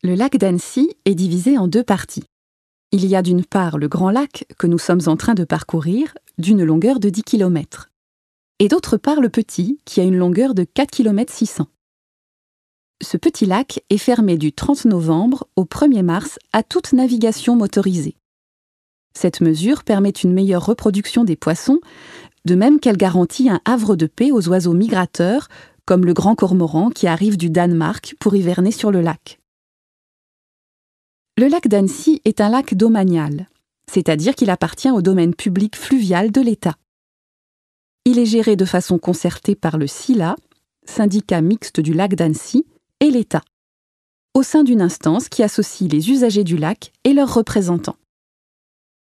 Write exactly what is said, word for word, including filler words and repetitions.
Le lac d'Annecy est divisé en deux parties. Il y a d'une part le Grand Lac que nous sommes en train de parcourir, d'une longueur de dix kilomètres, et d'autre part le Petit, qui a une longueur de quatre kilomètres six cents. Ce petit lac est fermé du trente novembre au premier mars à toute navigation motorisée. Cette mesure permet une meilleure reproduction des poissons, de même qu'elle garantit un havre de paix aux oiseaux migrateurs, comme le grand cormoran qui arrive du Danemark pour hiverner sur le lac. Le lac d'Annecy est un lac domanial, c'est-à-dire qu'il appartient au domaine public fluvial de l'État. Il est géré de façon concertée par le SILA, syndicat mixte du lac d'Annecy, et l'État, au sein d'une instance qui associe les usagers du lac et leurs représentants.